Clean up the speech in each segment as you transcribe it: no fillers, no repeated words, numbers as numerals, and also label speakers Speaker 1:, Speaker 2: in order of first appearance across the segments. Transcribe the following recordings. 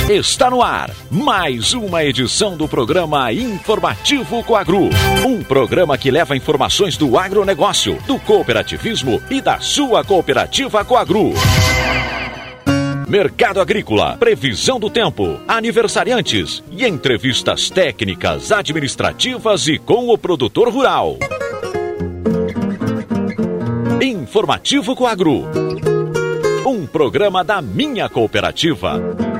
Speaker 1: Está no ar mais uma edição do programa Informativo Coagro. Um programa que leva informações do agronegócio, do cooperativismo e da sua cooperativa Coagro. Mercado agrícola, previsão do tempo, aniversariantes e entrevistas técnicas, administrativas e com o produtor rural. Informativo Coagro. Um programa da minha cooperativa.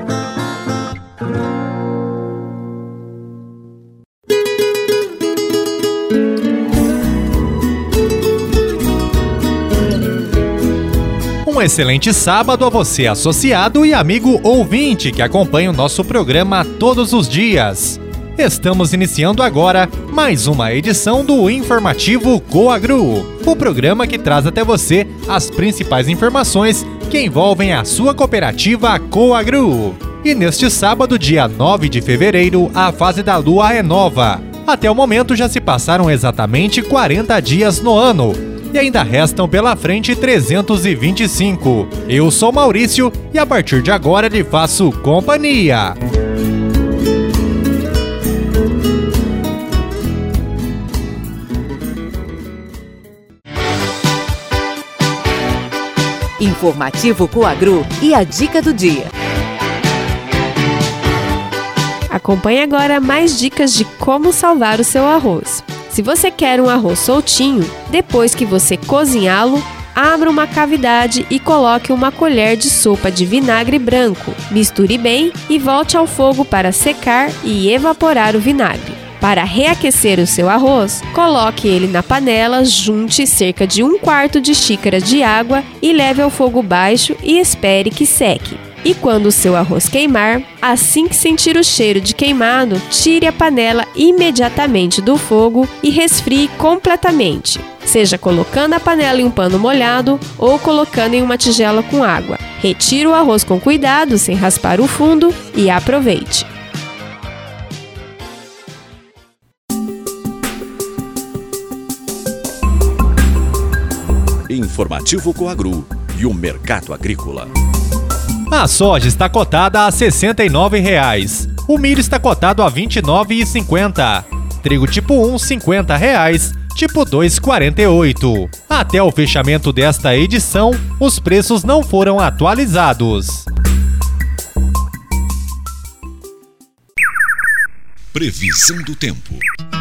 Speaker 2: Um excelente sábado a você, associado e amigo ouvinte que acompanha o nosso programa todos os dias. Estamos iniciando agora mais uma edição do Informativo Coagro, o programa que traz até você as principais informações que envolvem a sua cooperativa Coagro. E neste sábado, dia 9 de fevereiro, a fase da lua é nova. Até o momento já se passaram exatamente 40 dias no ano. E ainda restam pela frente 325. Eu sou Maurício e a partir de agora lhe faço companhia.
Speaker 3: Informativo Coagro e a dica do dia.
Speaker 4: Acompanhe agora mais dicas de como salvar o seu arroz. Se você quer um arroz soltinho, depois que você cozinhá-lo, abra uma cavidade e coloque uma colher de sopa de vinagre branco. Misture bem e volte ao fogo para secar e evaporar o vinagre. Para reaquecer o seu arroz, coloque ele na panela, junte cerca de 1/4 de xícara de água e leve ao fogo baixo e espere que seque. E quando o seu arroz queimar, assim que sentir o cheiro de queimado, tire a panela imediatamente do fogo e resfrie completamente, seja colocando a panela em um pano molhado ou colocando em uma tigela com água. Retire o arroz com cuidado, sem raspar o fundo, e aproveite.
Speaker 1: Informativo Coagro e o mercado agrícola.
Speaker 2: A soja está cotada a R$ 69,00. O milho está cotado a R$ 29,50. Trigo tipo 1, R$ 50,00. Tipo 2, R$ 48. Até o fechamento desta edição, os preços não foram atualizados.
Speaker 1: Previsão do tempo.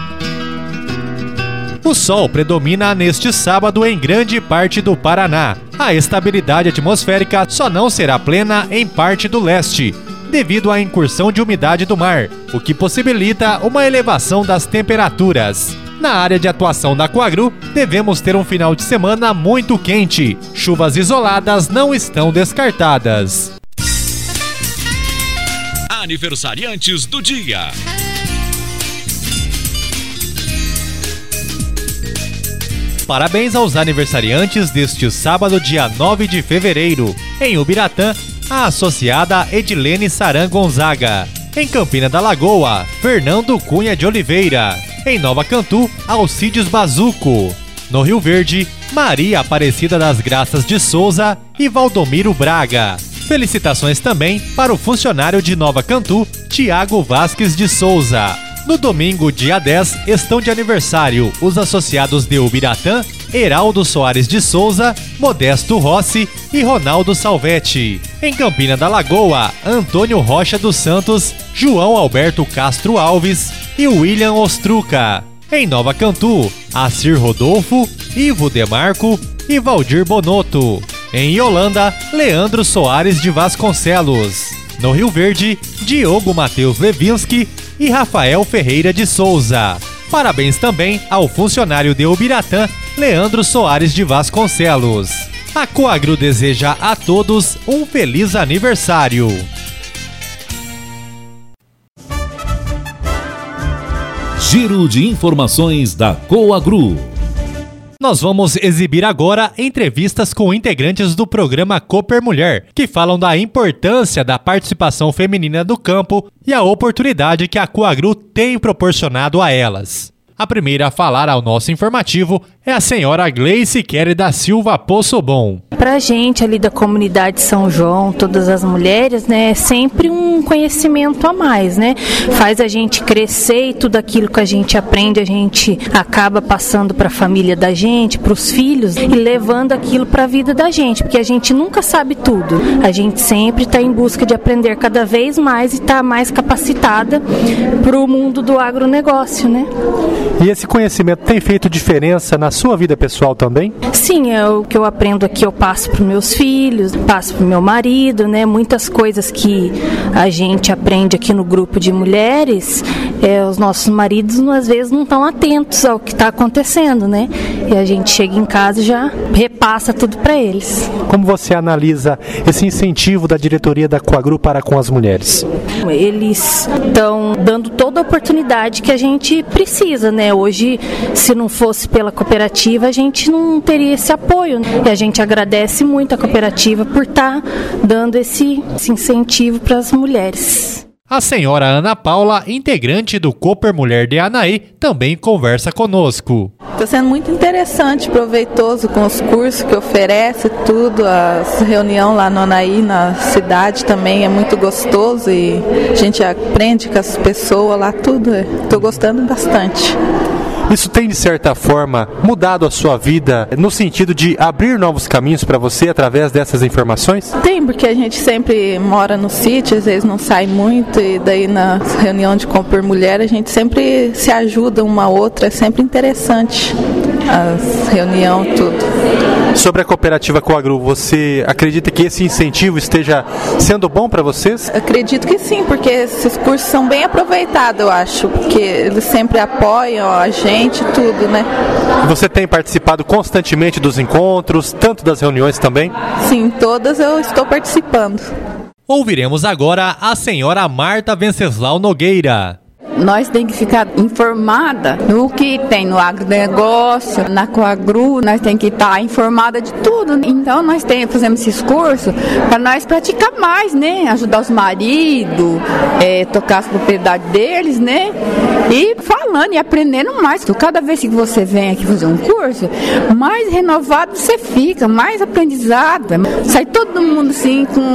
Speaker 2: O sol predomina neste sábado em grande parte do Paraná. A estabilidade atmosférica só não será plena em parte do leste, devido à incursão de umidade do mar, o que possibilita uma elevação das temperaturas. Na área de atuação da Coagro, devemos ter um final de semana muito quente. Chuvas isoladas não estão descartadas.
Speaker 1: Aniversariantes do dia.
Speaker 2: Parabéns aos aniversariantes deste sábado, dia 9 de fevereiro. Em Ubiratã, a associada Edilene Saran Gonzaga. Em Campina da Lagoa, Fernando Cunha de Oliveira. Em Nova Cantu, Alcides Bazuco. No Rio Verde, Maria Aparecida das Graças de Souza e Valdomiro Braga. Felicitações também para o funcionário de Nova Cantu, Tiago Vasques de Souza. No domingo, dia 10, estão de aniversário os associados de Ubiratã, Heraldo Soares de Souza, Modesto Rossi e Ronaldo Salvetti. Em Campina da Lagoa, Antônio Rocha dos Santos, João Alberto Castro Alves e William Ostruca. Em Nova Cantu, Acir Rodolfo, Ivo Demarco e Valdir Bonotto. Em Iolanda, Leandro Soares de Vasconcelos. No Rio Verde, Diogo Matheus Levinsky e Rafael Ferreira de Souza. Parabéns também ao funcionário de Ubiratã, Leandro Soares de Vasconcelos. A Coagro deseja a todos um feliz aniversário.
Speaker 1: Giro de informações da Coagro.
Speaker 2: Nós vamos exibir agora entrevistas com integrantes do programa Cooper Mulher, que falam da importância da participação feminina do campo e a oportunidade que a Coagro tem proporcionado a elas. A primeira a falar ao nosso informativo é a senhora Gleice Kelly da Silva Poçobon.
Speaker 5: Pra gente ali da comunidade São João, todas as mulheres, né, é sempre um conhecimento a mais, né? Faz a gente crescer e tudo aquilo que a gente aprende, a gente acaba passando para a família da gente, para os filhos e levando aquilo para a vida da gente, porque a gente nunca sabe tudo. A gente sempre está em busca de aprender cada vez mais e estar mais capacitada para o mundo do agronegócio, né?
Speaker 6: E esse conhecimento tem feito diferença na sua vida pessoal também?
Speaker 5: Sim, é o que eu aprendo aqui, eu passo para os meus filhos, passo para o meu marido, né? Muitas coisas que a gente aprende aqui no grupo de mulheres, os nossos maridos às vezes não estão atentos ao que está acontecendo, né? E a gente chega em casa e já repassa tudo para eles.
Speaker 6: Como você analisa esse incentivo da diretoria da Coagru para com as mulheres?
Speaker 5: Eles estão dando toda a oportunidade que a gente precisa, né? Hoje, se não fosse pela cooperativa, a gente não teria esse apoio, né? E a gente agradece muito a cooperativa por estar dando esse incentivo para as mulheres.
Speaker 2: A senhora Ana Paula, integrante do Cooper Mulher de Anaí, também conversa conosco.
Speaker 7: Está sendo muito interessante, proveitoso com os cursos que oferece, tudo, a reunião lá no Anaí, na cidade também é muito gostoso e a gente aprende com as pessoas lá, tudo. Estou gostando bastante.
Speaker 6: Isso tem, de certa forma, mudado a sua vida no sentido de abrir novos caminhos para você através dessas informações?
Speaker 7: Tem, porque a gente sempre mora no sítio, às vezes não sai muito, e daí na reunião de Cooper Mulher a gente sempre se ajuda uma a outra, é sempre interessante as reuniões, tudo.
Speaker 6: Sobre a cooperativa Coagru, você acredita que esse incentivo esteja sendo bom para vocês?
Speaker 7: Acredito que sim, porque esses cursos são bem aproveitados, eu acho, porque eles sempre apoiam a gente, tudo, né?
Speaker 6: Você tem participado constantemente dos encontros, tanto das reuniões também?
Speaker 7: Sim, todas eu estou participando.
Speaker 2: Ouviremos agora a senhora Marta Venceslau Nogueira.
Speaker 8: Nós temos que ficar informada do que tem no agronegócio, na Coagru, nós temos que estar informada de tudo. Então nós fazemos esses cursos para nós praticar mais, né? Ajudar os maridos, tocar as propriedades deles, né? E falando e aprendendo mais. Cada vez que você vem aqui fazer um curso, mais renovado você fica, mais aprendizado. Sai todo mundo assim com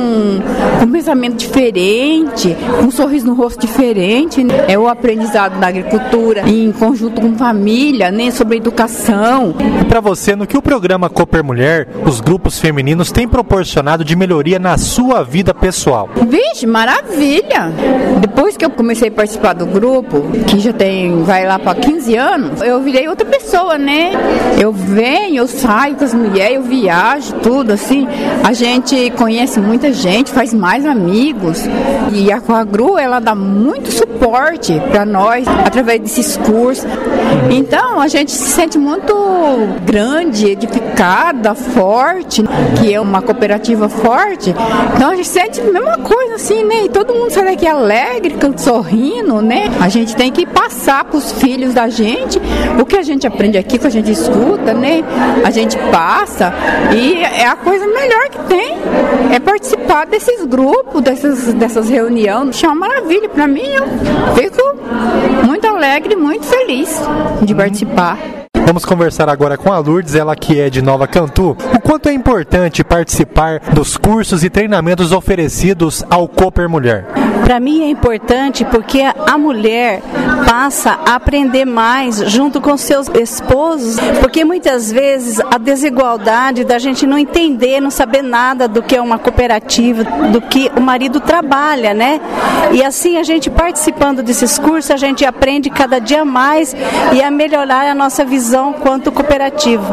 Speaker 8: um pensamento diferente, com um sorriso no rosto diferente. É o aprendizado da agricultura em conjunto com família, né, sobre educação.
Speaker 6: E para você, no que o programa Cooper Mulher, os grupos femininos têm proporcionado de melhoria na sua vida pessoal?
Speaker 8: Vixe, maravilha! Depois que eu comecei a participar do grupo, que já vai lá para 15 anos, eu virei outra pessoa, né? Eu venho, eu saio com as mulheres, eu viajo, tudo assim. A gente conhece muita gente, faz mais amigos. E a Coagru, ela dá muito suporte para nós, através desses cursos. Então, a gente se sente muito grande, edificada, forte, que é uma cooperativa forte. Então, a gente sente a mesma coisa, assim, né? E todo mundo sai daqui alegre, sorrindo, né? A gente tem que passar para os filhos da gente o que a gente aprende aqui, que a gente escuta, né? A gente passa e é a coisa melhor que tem. É participar desses grupos, dessas reuniões. Isso é uma maravilha para mim. Eu fico muito alegre, muito feliz de participar.
Speaker 6: Vamos conversar agora com a Lourdes, ela que é de Nova Cantu. O quanto é importante participar dos cursos e treinamentos oferecidos ao Cooper Mulher?
Speaker 5: Para mim é importante porque a mulher passa a aprender mais junto com seus esposos, porque muitas vezes a desigualdade da gente não entender, não saber nada do que é uma cooperativa, do que o marido trabalha, né? E assim a gente participando desses cursos, a gente aprende cada dia mais e a melhorar a nossa visão quanto cooperativa.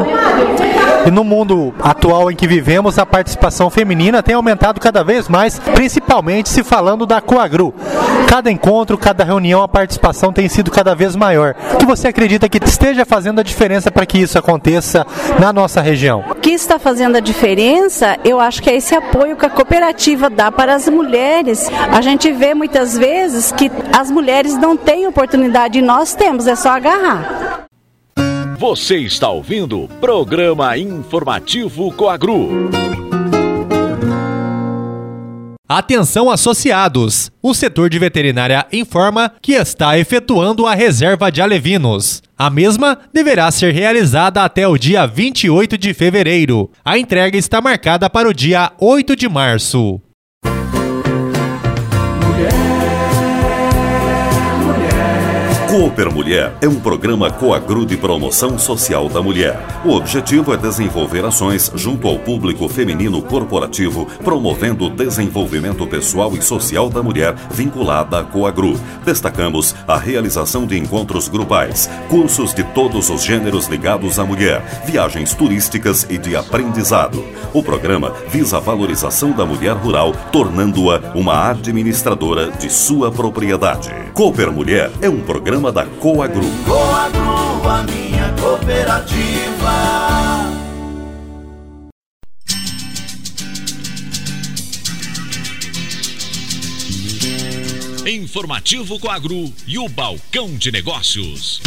Speaker 6: E no mundo atual em que vivemos, a participação feminina tem aumentado cada vez mais, principalmente se falando da Coagru. Cada encontro, cada reunião, a participação tem sido cada vez maior. O que você acredita que esteja fazendo a diferença para que isso aconteça na nossa região?
Speaker 5: O que está fazendo a diferença, eu acho que é esse apoio que a cooperativa dá para as mulheres. A gente vê muitas vezes que as mulheres não têm oportunidade e nós temos, é só agarrar.
Speaker 1: Você está ouvindo o Programa Informativo Coagru.
Speaker 2: Atenção associados! O setor de veterinária informa que está efetuando a reserva de alevinos. A mesma deverá ser realizada até o dia 28 de fevereiro. A entrega está marcada para o dia 8 de março.
Speaker 9: Cooper Mulher é um programa Coagru de promoção social da mulher. O objetivo é desenvolver ações junto ao público feminino corporativo, promovendo o desenvolvimento pessoal e social da mulher vinculada à Coagru. Destacamos a realização de encontros grupais, cursos de todos os gêneros ligados à mulher, viagens turísticas e de aprendizado. O programa visa a valorização da mulher rural, tornando-a uma administradora de sua propriedade. Cooper Mulher é um programa da Coagru.
Speaker 10: Coagru, a minha cooperativa.
Speaker 1: Informativo Coagru e o Balcão de Negócios.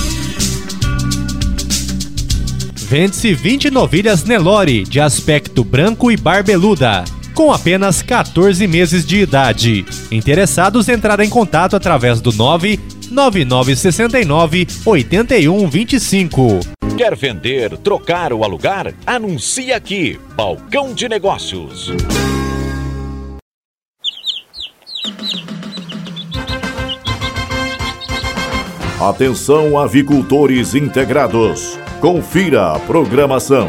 Speaker 2: Vende-se 20 novilhas Nelore de aspecto branco e barbeluda, com apenas 14 meses de idade. Interessados entrarem em contato através do 99969 8125.
Speaker 1: Quer vender, trocar ou alugar? Anuncie aqui. Balcão de Negócios.
Speaker 11: Atenção, avicultores integrados. Confira a programação.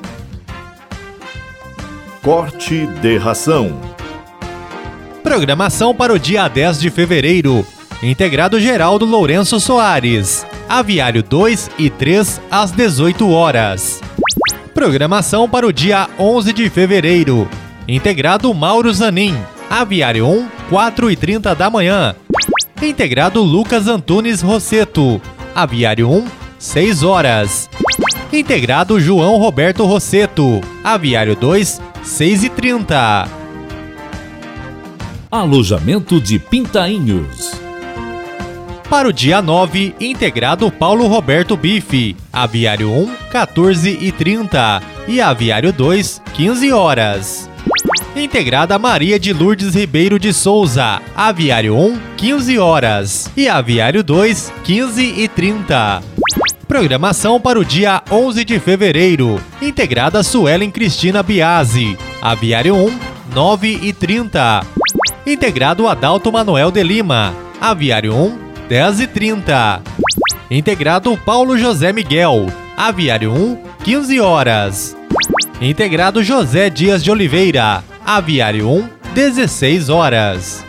Speaker 11: Corte de ração.
Speaker 2: Programação para o dia 10 de fevereiro. Integrado Geraldo Lourenço Soares. Aviário 2 e 3 às 18 horas. Programação para o dia 11 de fevereiro. Integrado Mauro Zanin. Aviário 1, 4h30 da manhã. Integrado Lucas Antunes Rosseto. Aviário 1, 6 horas. Integrado João Roberto Rosseto. Aviário 2, 6h30.
Speaker 12: Alojamento de Pintainhos.
Speaker 2: Para o dia 9, integrado Paulo Roberto Bife. Aviário 1, 14h30. E Aviário 2, 15 horas. Integrada Maria de Lourdes Ribeiro de Souza. Aviário 1, 15 horas. E Aviário 2, 15h30. Programação para o dia 11 de fevereiro. Integrada Suelen Cristina Biasi. Aviário 1, 9h30. Integrado Adalto Manuel de Lima. Aviário 1, 10h30. Integrado Paulo José Miguel. Aviário 1, 15 horas. Integrado José Dias de Oliveira. Aviário 1, 16 horas.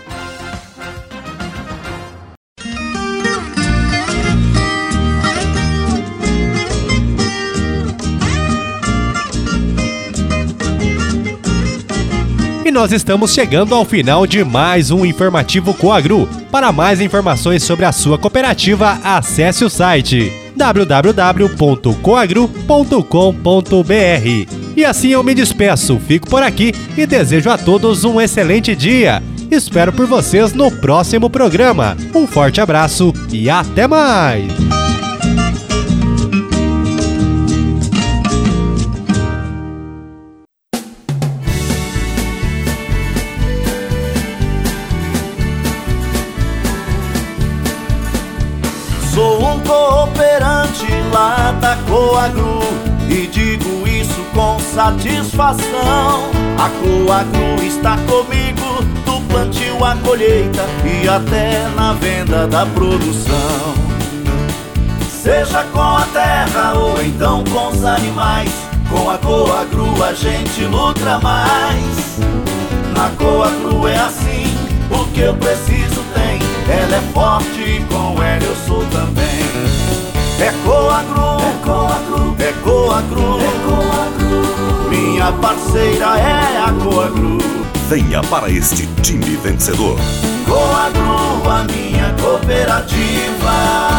Speaker 2: E nós estamos chegando ao final de mais um Informativo Coagru. Para mais informações sobre a sua cooperativa, acesse o site www.coagru.com.br. E assim eu me despeço, fico por aqui e desejo a todos um excelente dia. Espero por vocês no próximo programa. Um forte abraço e até mais!
Speaker 10: Sou um cooperante lá da Coagru e digo isso com satisfação. A Coagru está comigo do plantio à colheita e até na venda da produção. Seja com a terra ou então com os animais, com a Coagru a gente lucra mais. Na Coagru é assim, o que eu preciso tem. Ela é forte e com ela eu sou também. É Coagru, é Coagru, é Coagru, é Coagru. Minha parceira é a Coagru.
Speaker 9: Venha para este time vencedor.
Speaker 10: Coagru, a minha cooperativa.